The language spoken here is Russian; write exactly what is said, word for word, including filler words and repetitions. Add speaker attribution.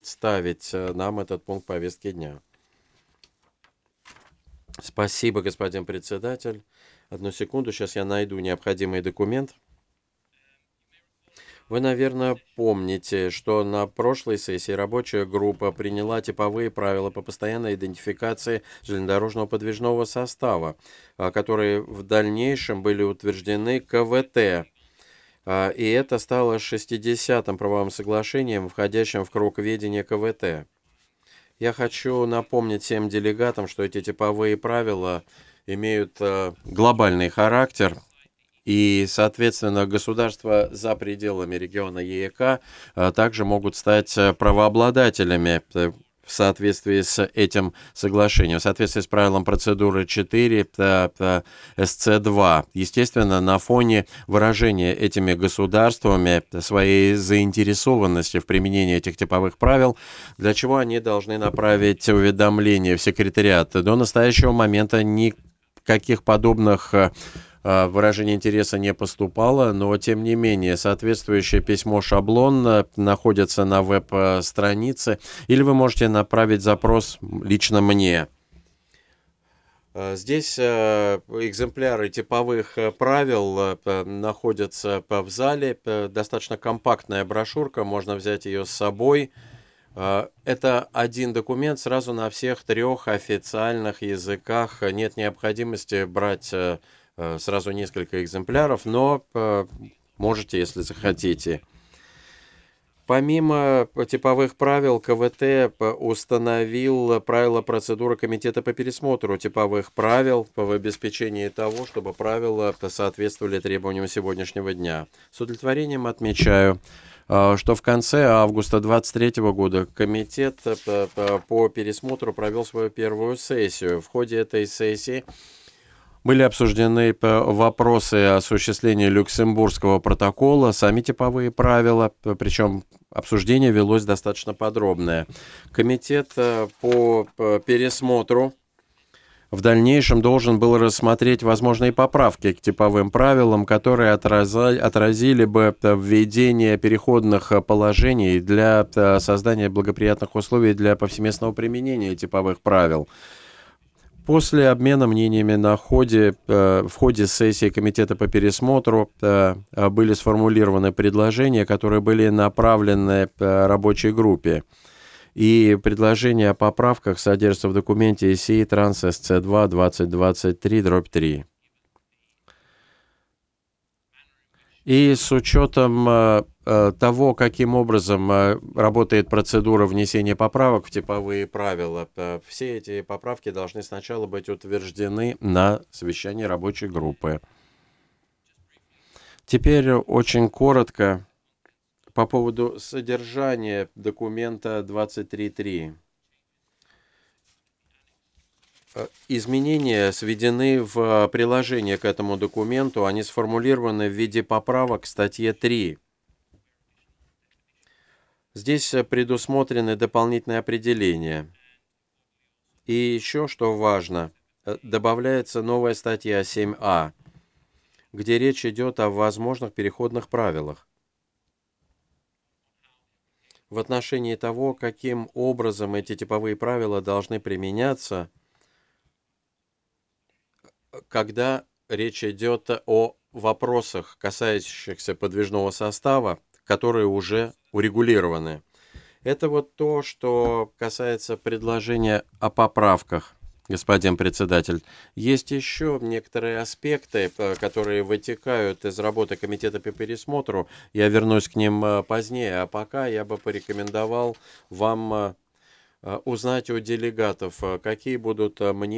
Speaker 1: представить нам этот пункт повестки дня. Спасибо, господин председатель. Одну секунду, сейчас я найду необходимый документ. Вы, наверное, помните, что на прошлой сессии рабочая группа приняла типовые правила по постоянной идентификации железнодорожного подвижного состава, которые в дальнейшем были утверждены КВТ. И это стало шестидесятым правовым соглашением, входящим в круг ведения КВТ. Я хочу напомнить всем делегатам, что эти типовые правила имеют глобальный характер, и, соответственно, государства за пределами региона ЕЭК также могут стать правообладателями в соответствии с этим соглашением, в соответствии с правилом процедуры четыре эс цэ два. Естественно, на фоне выражения этими государствами своей заинтересованности в применении этих типовых правил, для чего они должны направить уведомление в секретариат. До настоящего момента никаких подобных выражение интереса не поступало, но тем не менее соответствующее письмо-шаблон находится на веб-странице, или вы можете направить запрос лично мне. Здесь экземпляры типовых правил находятся в зале, достаточно компактная брошюрка, можно взять ее с собой. Это один документ сразу на всех трех официальных языках, нет необходимости брать сразу несколько экземпляров, но можете, если захотите. Помимо типовых правил, КВТ установил правила процедуры Комитета по пересмотру типовых правил в обеспечении того, чтобы правила соответствовали требованиям сегодняшнего дня. С удовлетворением отмечаю, что в конце августа две тысячи двадцать третьего года Комитет по пересмотру провел свою первую сессию. В ходе этой сессии были обсуждены вопросы осуществления Люксембургского протокола, сами типовые правила, причем обсуждение велось достаточно подробное. Комитет по пересмотру в дальнейшем должен был рассмотреть возможные поправки к типовым правилам, которые отразили бы введение переходных положений для создания благоприятных условий для повсеместного применения типовых правил. После обмена мнениями на ходе, в ходе сессии Комитета по пересмотру были сформулированы предложения, которые были направлены рабочей группе. И предложения о поправках содержатся в документе ИСИ Транс эс цэ два двадцать двадцать три дробь три. И с учетом того, каким образом работает процедура внесения поправок в типовые правила, все эти поправки должны сначала быть утверждены на совещании рабочей группы. Теперь очень коротко по поводу содержания документа двадцать три точка три. Изменения сведены в приложение к этому документу, они сформулированы в виде поправок к статье три. Здесь предусмотрены дополнительные определения. И еще, что важно, добавляется новая статья семь а, где речь идет о возможных переходных правилах. В отношении того, каким образом эти типовые правила должны применяться, когда речь идет о вопросах, касающихся подвижного состава, которые уже урегулированы. Это вот то, что касается предложения о поправках, господин председатель. Есть еще некоторые аспекты, которые вытекают из работы Комитета по пересмотру. Я вернусь к ним позднее, а пока я бы порекомендовал вам узнать у делегатов, какие будут мнения